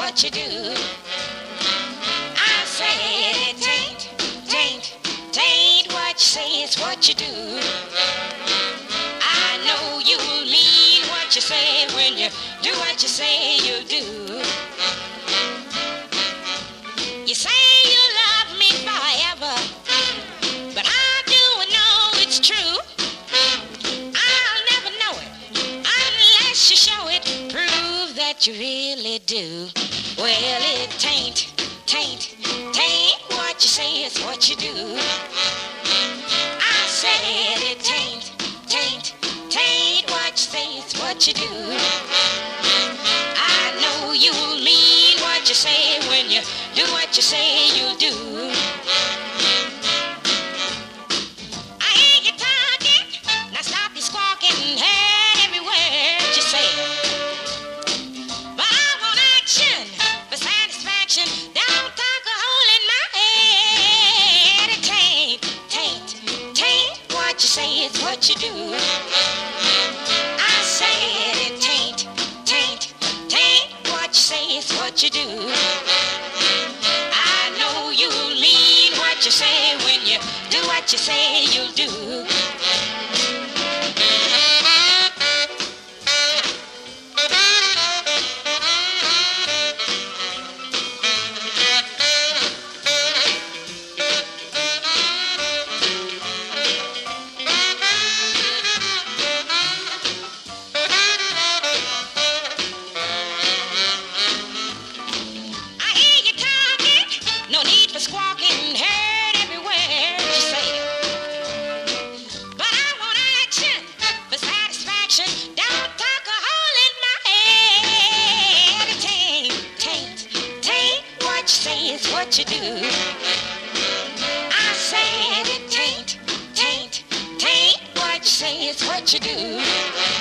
what you do. I said it ain't what you say, it's what you do. I know you mean what you say when you do what you say you do. You say you love me forever, but how do I know it's true? I'll never know it unless you show it. Prove that you really do. Well, it ain't what you say, it's what you do. I said it ain't what you say, it's what you do. I know you mean what you say when you do what you say you do. I hear you talking, now stop your squawking, heard every word you say. But I want action for satisfaction, don't talk a hole in my head. It ain't what you say, it's what you do. I said it ain't what you say, it's what you do. I know you mean what you say when you do what you say you'll do. No need for squawking, heard every word you say. But I want action for satisfaction, don't talk a hole in my head. It ain't what you say, it's what you do. I said it ain't what you say, it's what you do.